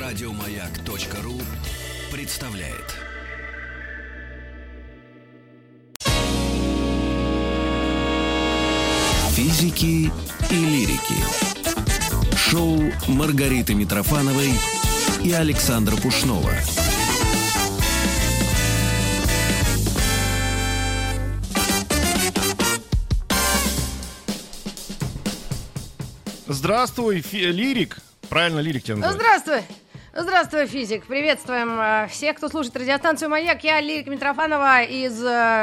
Радиомаяк.ру представляет. Физики и лирики. Шоу Маргариты Митрофановой и Александра Пушнова. Здравствуй, лирик. Правильно, лирик тебя называют. Здравствуй. Здравствуй, физик. Приветствуем всех, кто слушает радиостанцию «Маяк». Я Лирика Митрофанова из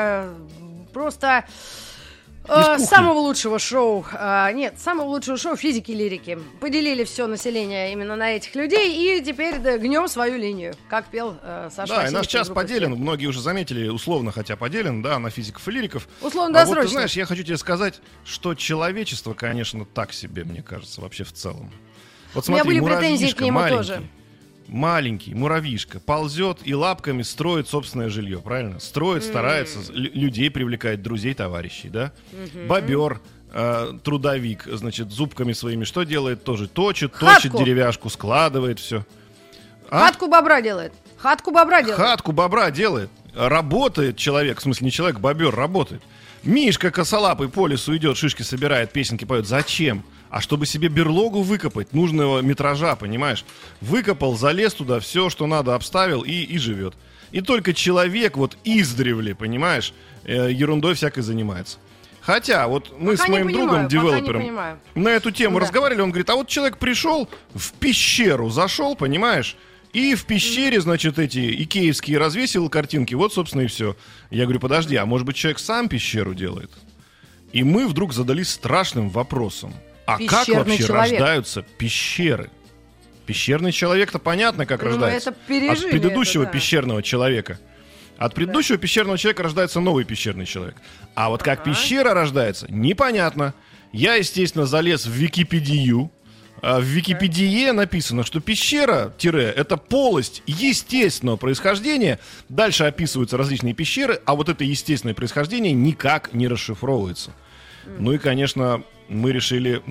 просто самого лучшего шоу. Самого лучшего шоу «Физики и лирики». Поделили все население именно на этих людей и теперь гнем свою линию, как пел Саша. Да, и наш час поделен, многие уже заметили, условно хотя поделен, да, на физиков и лириков. Условно-досрочно. Вот ты знаешь, я хочу тебе сказать, что человечество, конечно, так себе, мне кажется, вообще в целом. Вот смотри, у меня были претензии к нему тоже. Маленький муравьишка ползет и лапками строит собственное жилье, правильно? Строит, старается, людей привлекает, друзей, товарищей, да? Бобер, трудовик, значит, зубками своими что делает? Тоже точит деревяшку, складывает все. Хатку бобра делает. Хатку бобра делает. Работает человек, в смысле не человек, бобер работает. Мишка косолапый по лесу идет, шишки собирает, песенки поет. Зачем? А чтобы себе берлогу выкопать, нужного метража, понимаешь? Выкопал, залез туда, все, что надо, обставил и живет. И только человек вот издревле, понимаешь, ерундой всякой занимается. Хотя вот мы с моим другом, девелопером, на эту тему разговаривали, он говорит, а вот человек пришел в пещеру, зашел, понимаешь, и в пещере, значит, эти икеевские развесил картинки, вот, собственно, и все. Я говорю, подожди, а может быть человек сам пещеру делает? И мы вдруг задались страшным вопросом. А как вообще рождаются пещеры? Пещерный человек-то понятно, как рождается. От предыдущего пещерного человека. От предыдущего пещерного человека рождается новый пещерный человек. А вот как пещера рождается, непонятно. Я, естественно, залез в Википедию. В Википедии написано, что пещера, это полость естественного происхождения. Дальше описываются различные пещеры, а вот это естественное происхождение никак не расшифровывается. Ну и, конечно, мы решили,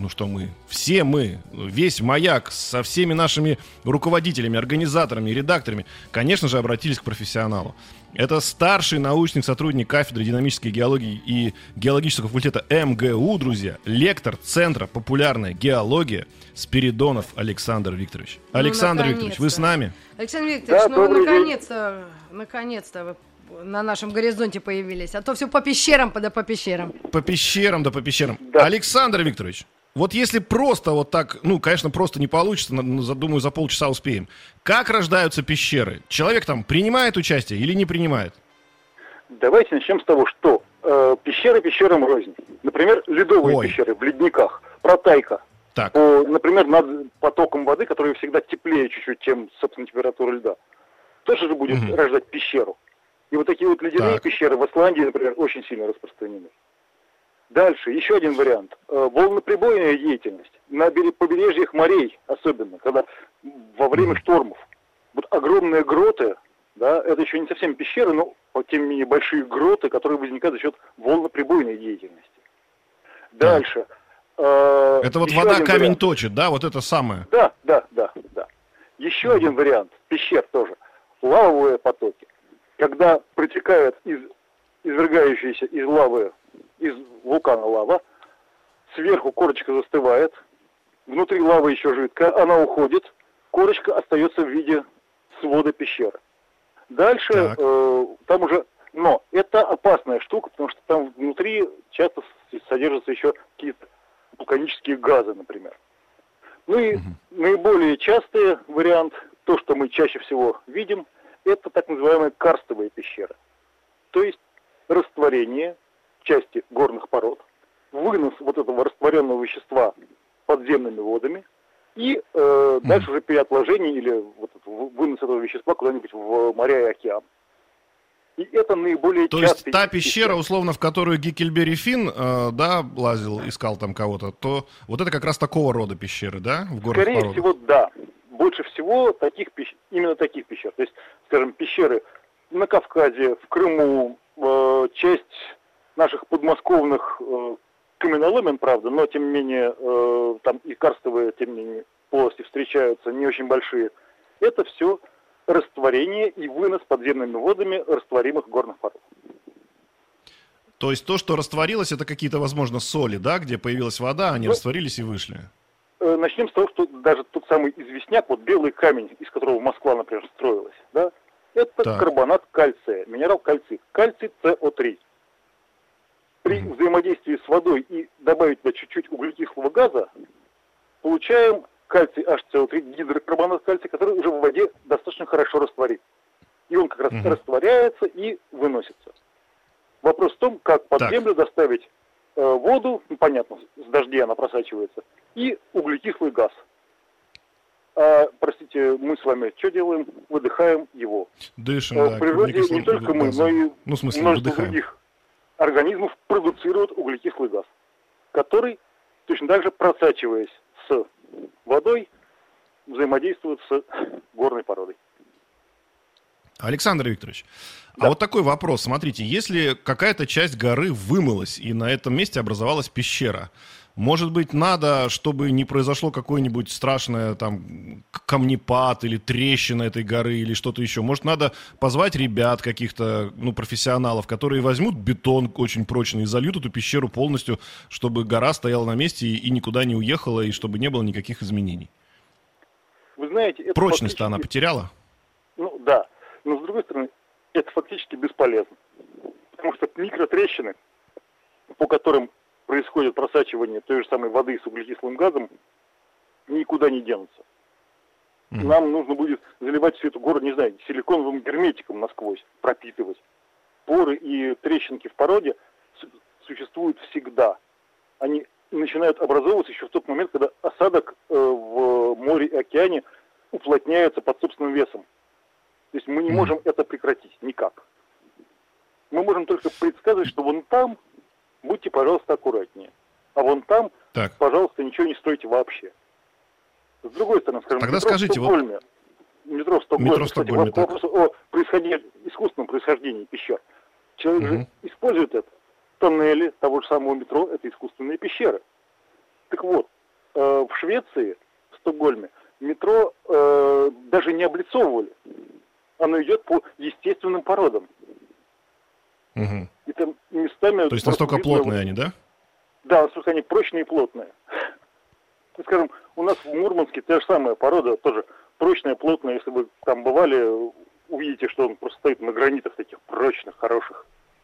все мы, весь «Маяк» со всеми нашими руководителями, организаторами, редакторами, конечно же, обратились к профессионалу. Это старший научный сотрудник кафедры динамической геологии и геологического факультета МГУ, друзья, лектор Центра «Популярная геология» Спиридонов Александр Викторович. Александр Викторович, вы с нами? Александр Викторович, наконец-то вы на нашем горизонте появились, а то все по пещерам. По пещерам. Да. Александр Викторович, вот если просто вот так, конечно, просто не получится, думаю, за полчаса успеем. Как рождаются пещеры? Человек там принимает участие или не принимает? Давайте начнем с того, что пещеры пещерам рознь. Например, ледовые пещеры в ледниках, протайка. Например, над потоком воды, который всегда теплее чуть-чуть, чем, собственно, температура льда. Тоже же будет рождать пещеру. И вот такие вот ледяные пещеры в Исландии, например, очень сильно распространены. Дальше, еще один вариант. Волноприбойная деятельность на побережьях морей, особенно, когда во время штормов. Вот огромные гроты, да, это еще не совсем пещеры, но, тем не менее, большие гроты, которые возникают за счет волноприбойной деятельности. Дальше. Это вот вода камень точит, да, вот это самое? Да. Еще один вариант пещер тоже. Лавовые потоки. Когда протекает извергающаяся из лавы, из вулкана лава, сверху корочка застывает, внутри лавы еще жидкая, она уходит, корочка остается в виде свода пещеры. Дальше там уже... Но это опасная штука, потому что там внутри часто содержатся еще какие-то вулканические газы, например. Ну и наиболее частый вариант, то, что мы чаще всего видим, это так называемые карстовые пещеры. То есть растворение части горных пород, вынос вот этого растворенного вещества подземными водами и дальше уже переотложение или вынос этого вещества куда-нибудь в моря и океан. И это наиболее частый. То есть та пещера, условно, в которую Геккельбери Финн, лазил, искал там кого-то, то вот это как раз такого рода пещеры, да, в горных породах? Скорее всего, да. Больше всего именно таких пещер. То есть, скажем, пещеры на Кавказе, в Крыму, часть наших подмосковных каменоломен, правда, но тем не менее там и карстовые, тем не менее, полости встречаются, не очень большие. Это все растворение и вынос подземными водами растворимых горных пород. То есть то, что растворилось, это какие-то, возможно, соли, да, где появилась вода, они растворились и вышли. Начнем с того, что даже тот самый известняк, вот белый камень, из которого Москва, например, строилась, да, это карбонат кальция, минерал кальций, кальций СО3. При взаимодействии с водой и добавить туда чуть-чуть углекислого газа, получаем кальций HCO3, гидрокарбонат кальция, который уже в воде достаточно хорошо растворит. И он как раз растворяется и выносится. Вопрос в том, как под землю доставить воду, ну, понятно, с дождей она просачивается, и углекислый газ. Простите, мы с вами что делаем? Выдыхаем его. Дышим, в природе не только мы, но и множество выдыхаем. других организмов продуцируют углекислый газ, который точно так же, просачиваясь с водой, взаимодействует с горной породой. Александр Викторович, а вот такой вопрос. Смотрите, если какая-то часть горы вымылась, и на этом месте образовалась пещера, может быть, надо, чтобы не произошло какое-нибудь страшное там камнепад или трещина этой горы или что-то еще, может, надо позвать ребят каких-то, ну, профессионалов, которые возьмут бетон очень прочный и зальют эту пещеру полностью, чтобы гора стояла на месте и никуда не уехала, и чтобы не было никаких изменений? Вы знаете, это прочность-то она потеряла? Ну, да. Но, с другой стороны, это фактически бесполезно. Потому что микротрещины, по которым происходит просачивание той же самой воды с углекислым газом, никуда не денутся. Нам нужно будет заливать всю эту гору, не знаю, силиконовым герметиком насквозь, пропитывать. Поры и трещинки в породе существуют всегда. Они начинают образовываться еще в тот момент, когда осадок в море и океане уплотняется под собственным весом. То есть мы не можем это прекратить никак. Мы можем только предсказывать, что вон там будьте, пожалуйста, аккуратнее. А вон там, пожалуйста, ничего не стройте вообще. С другой стороны, скажем, тогда скажите, метро в Стокгольме, кстати, вопрос о искусственном происхождении пещер. Человек же использует это. Тоннели того же самого метро — это искусственные пещеры. Так вот, в Швеции, в Стокгольме, метро даже не облицовывали. Оно идет по естественным породам. И там местами... То есть настолько плотные они, да? Да, настолько они прочные и плотные. Скажем, у нас в Мурманске та же самая порода, тоже прочная, плотная. Если вы там бывали, увидите, что он просто стоит на гранитах таких прочных, хороших.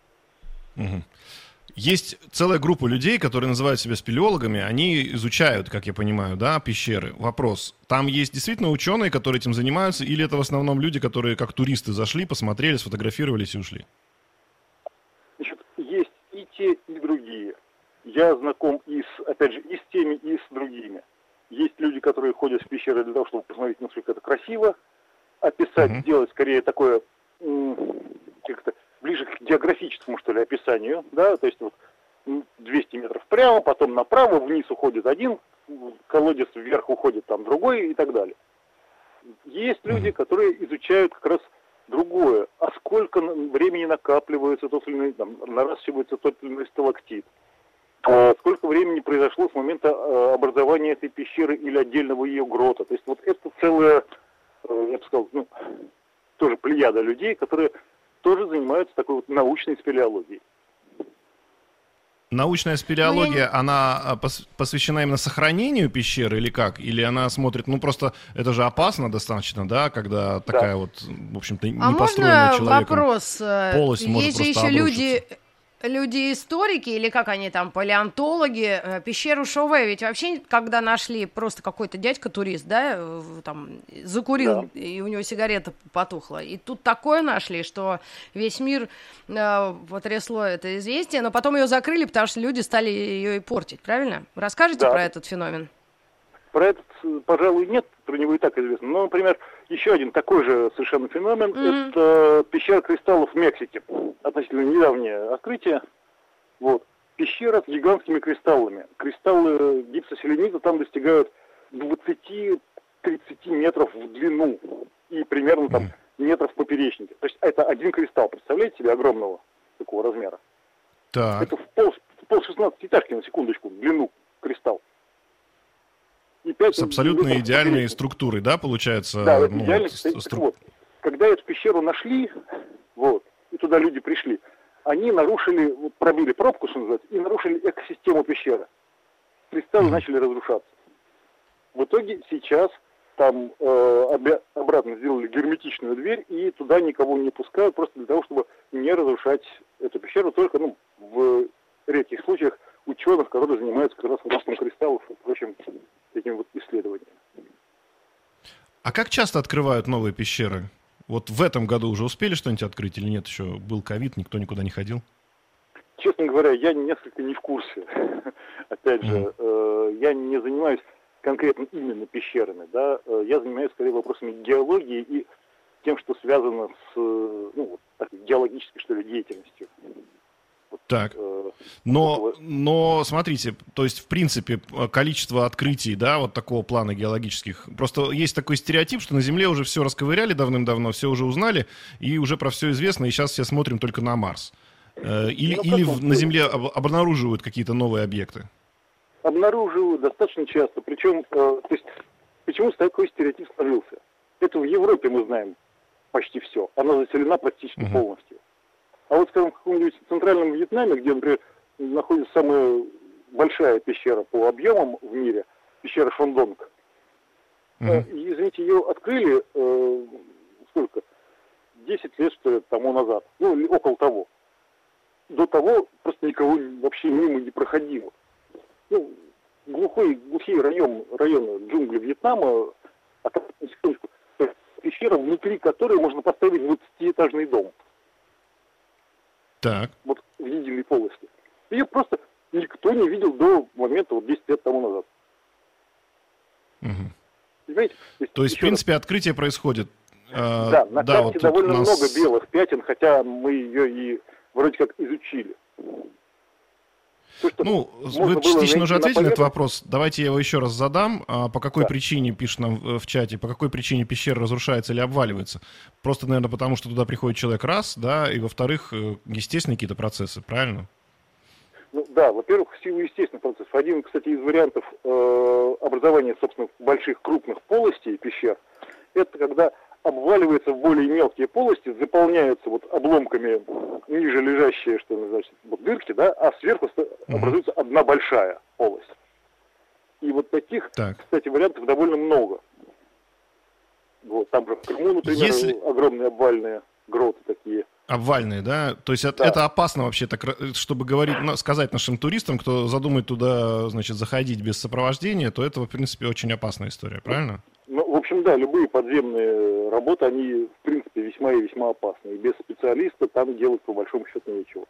Есть целая группа людей, которые называют себя спелеологами, они изучают, как я понимаю, да, пещеры. Вопрос, там есть действительно ученые, которые этим занимаются, или это в основном люди, которые как туристы зашли, посмотрели, сфотографировались и ушли? Значит, есть и те, и другие. Я знаком опять же, и с теми, и с другими. Есть люди, которые ходят в пещеры для того, чтобы посмотреть, насколько это красиво, описать, сделать скорее такое, как-то, ближе к географическому, что ли, описанию, да, то есть вот 200 метров прямо, потом направо, вниз уходит один колодец, вверх уходит там другой и так далее. Есть люди, которые изучают как раз другое, а сколько времени накапливается тот или иной, там, наращивается тот или иной сталактит, сколько времени произошло с момента образования этой пещеры или отдельного ее грота. То есть вот это целая, я бы сказал, тоже плеяда людей, которые тоже занимаются такой вот научной спелеологией. Научная спелеология, она посвящена именно сохранению пещеры или как? Или она смотрит, ну просто это же опасно достаточно, да, когда такая вот, в общем-то, не построенная человеком вопрос? Полость может Есть же просто еще обрушиться. люди-историки, или как они там, палеонтологи, пещеру Шове, ведь вообще, когда нашли просто какой-то дядька-турист, да, там, закурил, и у него сигарета потухла, и тут такое нашли, что весь мир потрясло это известие, но потом ее закрыли, потому что люди стали ее и портить, правильно? Расскажите про этот феномен? Про этот, пожалуй, нет, про него и так известно. Но, например, еще один такой же совершенно феномен, это пещера кристаллов в Мексике. Относительно недавнее открытие. Вот. Пещера с гигантскими кристаллами. Кристаллы гипсоселениза там достигают 20-30 метров в длину и примерно там метров в поперечнике. То есть это один кристалл, представляете себе, огромного такого размера. Так. Это в пол 16-этажки, на секундочку, в длину кристалл. И с абсолютно идеальной структурой, да, получается? Да, это идеально. Вот, когда эту пещеру нашли, вот, и туда люди пришли, они нарушили, вот, пробили пробку, что называется, и нарушили экосистему пещеры. Кристаллы начали разрушаться. В итоге сейчас там обратно сделали герметичную дверь, и туда никого не пускают, просто для того, чтобы не разрушать эту пещеру, только в редких случаях ученых, которые занимаются как раз ростом кристаллов и прочим этим вот исследованием. А как часто открывают новые пещеры? Вот в этом году уже успели что-нибудь открыть или нет? Еще был ковид, никто никуда не ходил? Честно говоря, я несколько не в курсе. Опять же, я не занимаюсь конкретно именно пещерами, да, я занимаюсь скорее вопросами геологии и тем, что связано с геологической, что ли, деятельностью. Так, но смотрите, то есть, в принципе, количество открытий, да, вот такого плана геологических, просто есть такой стереотип, что на Земле уже все расковыряли давным-давно, все уже узнали, и уже про все известно, и сейчас все смотрим только на Марс. Или на Земле обнаруживают какие-то новые объекты? Обнаруживают достаточно часто, причем, то есть, почему такой стереотип сложился? Это в Европе мы знаем почти все, она заселена практически полностью. А вот, скажем, в каком-нибудь центральном Вьетнаме, где, например, находится самая большая пещера по объемам в мире, пещера Шондонг, извините, ее открыли, 10 лет, что ли, тому назад, или около того. До того просто никого вообще мимо не проходило. Глухие районы джунглей Вьетнама, а там, секундочку, пещера, внутри которой можно поставить 20-этажный дом. Так. Вот в единой полости. Ее просто никто не видел до момента 10 лет тому назад. Понимаете? То есть, в принципе, открытие происходит. Да, на карте довольно много белых пятен, хотя мы ее и вроде как изучили. Вы частично уже ответили на этот вопрос. Давайте я его еще раз задам. По какой причине, пишут нам в чате, по какой причине пещера разрушается или обваливается? Просто, наверное, потому что туда приходит человек раз, да, и во-вторых, естественные какие-то процессы, правильно? Да, во-первых, в силу естественных процессов. Один, кстати, из вариантов образования, собственно, больших крупных полостей пещер, это когда обваливается в более мелкие полости, заполняются обломками ниже лежащие, что называется, дырки, да, а сверху образуется одна большая полость. И вот таких, кстати, вариантов довольно много. Вот, там же в Крыму, например, огромные обвальные гроты такие. Обвальные, да? То есть это опасно вообще, так, чтобы сказать нашим туристам, кто задумает туда, значит, заходить без сопровождения, то это, в принципе, очень опасная история, правильно? В общем, да, любые подземные работы, они, в принципе, весьма и весьма опасны. И без специалиста там делать, по большому счету, нечего.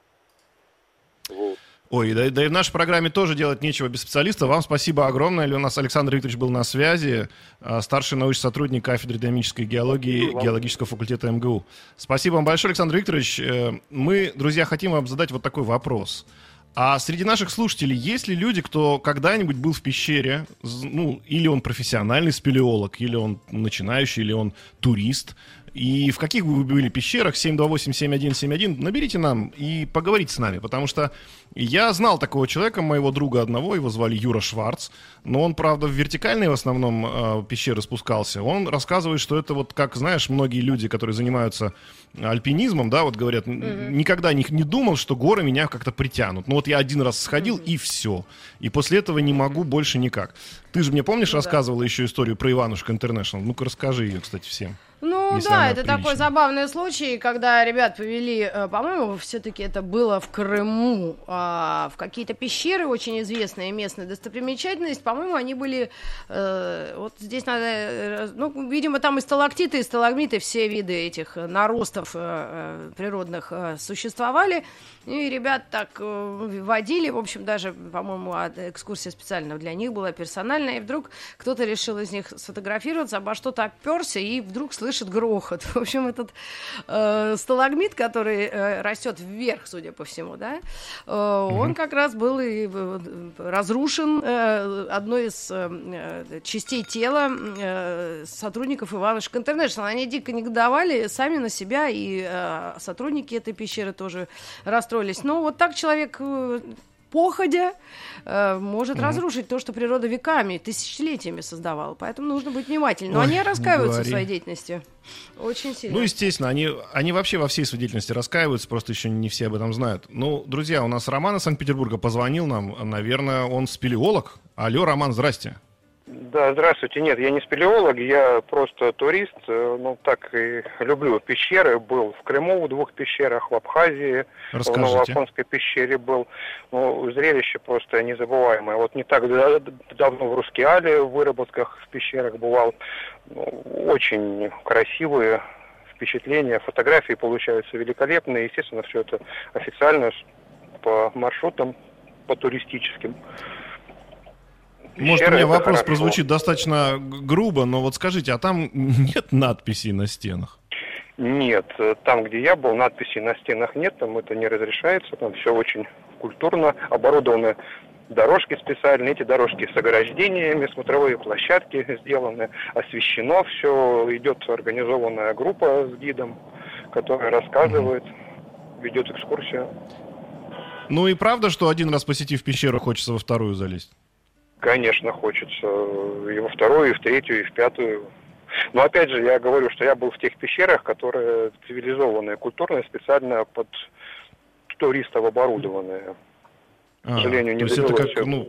Вот. Ой, да и в нашей программе тоже делать нечего без специалиста. Вам спасибо огромное. У нас Александр Викторович был на связи, старший научный сотрудник кафедры динамической геологии геологического факультета МГУ. Спасибо вам большое, Александр Викторович. Мы, друзья, хотим вам задать вот такой вопрос. А среди наших слушателей есть ли люди, кто когда-нибудь был в пещере, или он профессиональный спелеолог, или он начинающий, или он турист, и в каких вы были пещерах? 728-7171. Наберите нам и поговорите с нами, потому что я знал такого человека, моего друга одного, его звали Юра Шварц, но он, правда, в вертикальные в основном пещеры спускался. Он рассказывает, что это вот, как, знаешь, многие люди, которые занимаются альпинизмом, да, вот говорят, никогда не думал, что горы меня как-то притянут. Ну вот я один раз сходил, и все. И после этого не могу больше никак. Ты же мне, помнишь, рассказывала еще историю про Иванушка Интернешнл? Ну-ка, расскажи ее, кстати, всем. Да, это такой забавный случай, когда ребят повели, по-моему, все-таки это было в Крыму, в какие-то пещеры, очень известные местные достопримечательности. По-моему, они были, вот здесь надо, видимо, там и сталактиты, и сталагмиты, все виды этих наростов природных существовали. И ребят так водили, в общем, даже, по-моему, экскурсия специально для них была персональная, и вдруг кто-то решил из них сфотографироваться, обо что-то оперся, и вдруг слышит грохот. В общем, этот сталагмит, который растет вверх, судя по всему, да, он как раз был и разрушен одной из частей тела сотрудников Иванушек Интернешнл. Они дико негодовали сами на себя, и сотрудники этой пещеры тоже расстроились. Но вот так человек походя может разрушить то, что природа веками, тысячелетиями создавала. Поэтому нужно быть внимательным. Но они раскаиваются в своей деятельности очень сильно. Ну, естественно, они вообще во всей своей деятельности раскаиваются, просто еще не все об этом знают. Ну, друзья, у нас Роман из Санкт-Петербурга позвонил нам. Наверное, он спелеолог. Алло, Роман, здрасте. Да, здравствуйте. Нет, я не спелеолог, я просто турист. Ну, так и люблю пещеры. Был в Крыму в 2 пещерах, в Абхазии, в Новоафонской пещере был. Ну, зрелище просто незабываемое. Вот не так давно в Рускеале в выработках в пещерах бывал. Ну, очень красивые впечатления, фотографии получаются великолепные. Естественно, все это официально по маршрутам, по туристическим. Может, у меня вопрос прозвучит достаточно грубо, но вот скажите, а там нет надписей на стенах? Нет, там, где я был, надписей на стенах нет, там это не разрешается, там все очень культурно, оборудованы дорожки специальные, эти дорожки с ограждениями, смотровые площадки сделаны, освещено все, идет организованная группа с гидом, которая рассказывает, ведет экскурсию. Ну и правда, что один раз посетив пещеру, хочется во вторую залезть? Конечно, хочется и во вторую, и в третью, и в пятую. Но опять же, я говорю, что я был в тех пещерах, которые цивилизованные, культурные, специально под туристов оборудованные. К сожалению, не то есть это как, ну,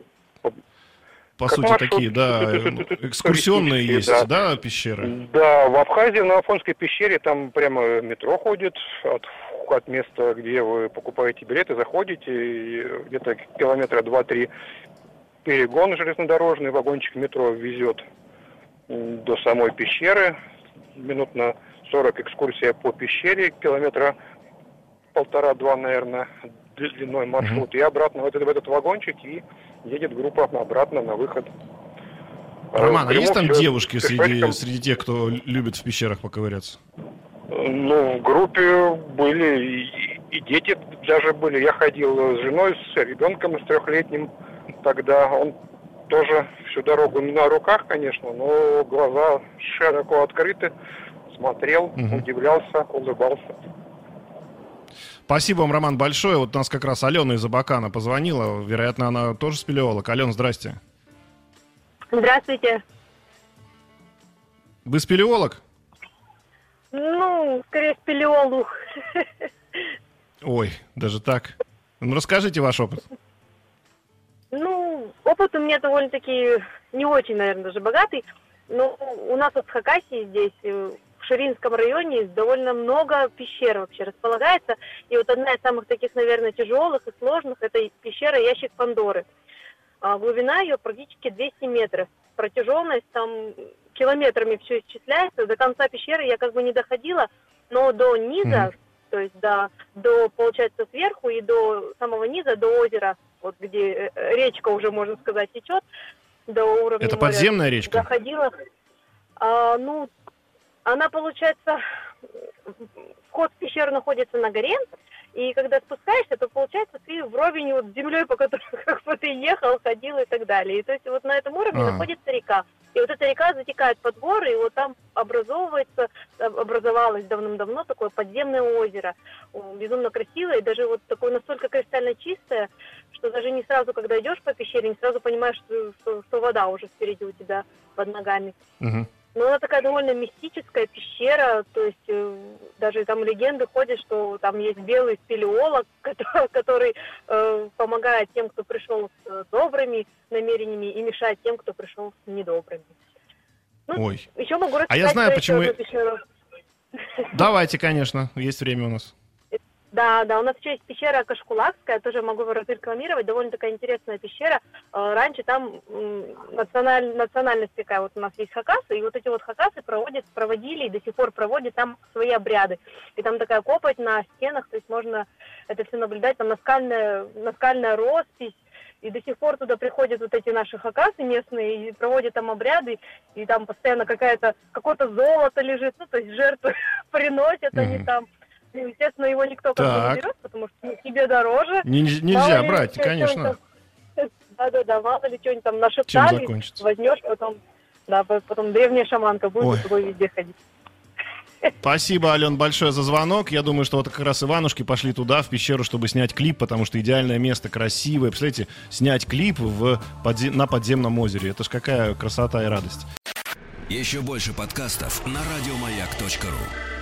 по сути, маршрут, такие, да, экскурсионные есть, да, пещеры? Да, в Абхазии, на Афонской пещере, там прямо метро ходит от места, где вы покупаете билеты, заходите, и где-то километра 2-3 перегон железнодорожный, вагончик метро везет до самой пещеры. Минут на 40 экскурсия по пещере, километра 1,5-2, наверное, длиной маршрут. И обратно в этот вагончик, и едет группа обратно на выход. Роман, а есть там девушки среди тех, кто любит в пещерах поковыряться? Ну, в группе были и дети даже были. Я ходил с женой, с ребенком, с 3-летним. Тогда он тоже всю дорогу на руках, конечно, но глаза широко открыты, смотрел, удивлялся, улыбался. Спасибо вам, Роман, большое. Вот у нас как раз Алена из Абакана позвонила. Вероятно, она тоже спелеолог. Алена, здрасте. Здравствуйте. Вы спелеолог? Ну, скорее спелеолог. Ой, даже так. Ну, расскажите ваш опыт. Ну, опыт у меня довольно-таки не очень, наверное, даже богатый. Но у нас вот в Хакасии здесь, в Ширинском районе, довольно много пещер вообще располагается. И вот одна из самых таких, наверное, тяжелых и сложных, это пещера Ящик Пандоры. Глубина ее практически 200 метров. Протяженность там километрами все исчисляется. До конца пещеры я как бы не доходила, но до низа, то есть до, получается, сверху и до самого низа, до озера, вот где речка уже, можно сказать, течет, до уровня Это моря, подземная речка? Доходила. Ну, она, получается, вход в пещеру находится на горе, и когда спускаешься, то, получается, ты вровень вот с землей, по которой как бы ты ехал, ходил и так далее. И то есть вот на этом уровне находится река. И вот эта река затекает под горы, и вот там образовалось давным-давно такое подземное озеро. Безумно красивое, и даже вот такое настолько кристально чистое, что даже не сразу, когда идешь по пещере, не сразу понимаешь, что вода уже впереди у тебя под ногами. Но она такая довольно мистическая пещера, то есть даже там легенды ходят, что там есть белый спелеолог, который помогает тем, кто пришел с добрыми намерениями, и мешает тем, кто пришел с недобрыми. Ну, ой. Еще могу рассказать, а я знаю, почему... пещеру. Давайте, конечно, есть время у нас. Да, у нас еще есть пещера Кашкулакская, тоже могу его разрекламировать, довольно такая интересная пещера. Раньше там национальность такая, вот у нас есть хакасы, и вот эти вот хакасы проводили и до сих пор проводят там свои обряды. И там такая копоть на стенах, то есть можно это все наблюдать, там наскальная роспись, и до сих пор туда приходят вот эти наши хакасы местные и проводят там обряды, и там постоянно какое-то золото лежит, ну то есть жертвы приносят они там. Естественно, его никто как бы не берет, потому что себе дороже. Нельзя брать, конечно. Да, мало ли что-нибудь там нашептали, возьмешь, потом древняя шаманка будет с тобой везде ходить. Спасибо, Ален, большое за звонок. Я думаю, что вот как раз Иванушки пошли туда, в пещеру, чтобы снять клип, потому что идеальное место, красивое. Представляете, снять клип на подземном озере. Это ж какая красота и радость. Еще больше подкастов на радиомаяк.ру.